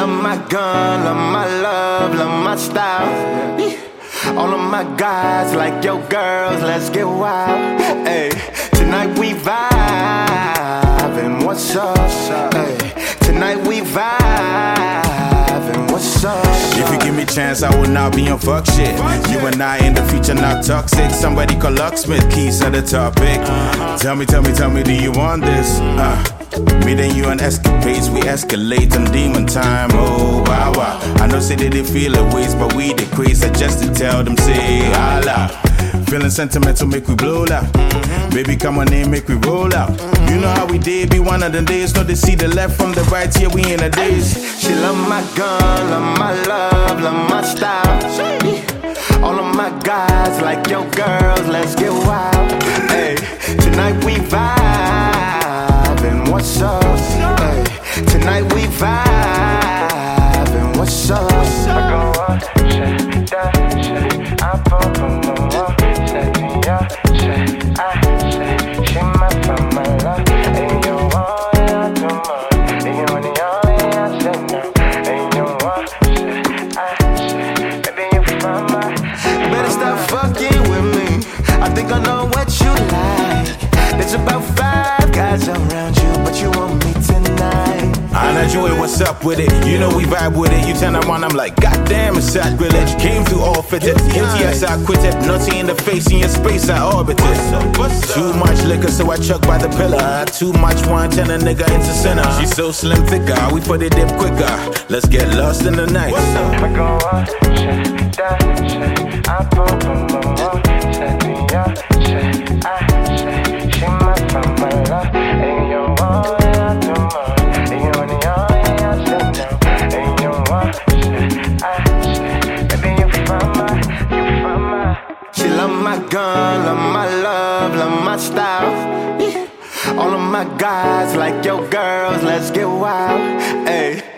love my gun, love my love, love my style. All of my guys like yo girls, let's get wild. Hey, tonight we vibing, what's up? Hey, tonight we vibing, what's up? If you give me a chance, I will not be on fuck shit. You and I in the future not toxic. Somebody call Locksmith, keys to the topic. Tell me, do you want this? Me and you on escapades, we escalate on demon time. Oh, wow, wow. I know say they feel a ways, but we the crazy just to tell them say Allah. Feeling sentimental, make we blow out. Baby, come on in, make we roll out. You know how we did, be one of them days. No, they see the left from the right, here we in the days. She love my gun, love my love, love my style. All of my guys like yo girls, let's get wild. Hey, tonight we vibing, what's up? Hey, tonight we vibing, what's up? I go up, shit, that shit, I pop on my wall, set me up, shit, I shit, she my family, and you want it, I do more, and you want it, I say no, and you want shit, I shit, baby you family. Better stop fucking with me, I think I know what you like. There's about 5 guys around you, but you want me tonight. I enjoy what's up with it, you know we vibe with it. You turn around, I'm like, goddamn, it's sacrilege. Came through all fitted, guilty as I quit it. Nutty in the face, in your space, I orbited. Too much liquor, so I chuck by the pillar. Too much wine, turn a nigga into sinner. She's so slim, thicker, we put it dip quicker. Let's get lost in the night. I go up, shit, that shit, I pop on my wall, set me up, shit, I shit, she my family, and you want it, I do more. She love my gun, love my love, love my style. All of my guys like yo girls, let's get wild. Ay.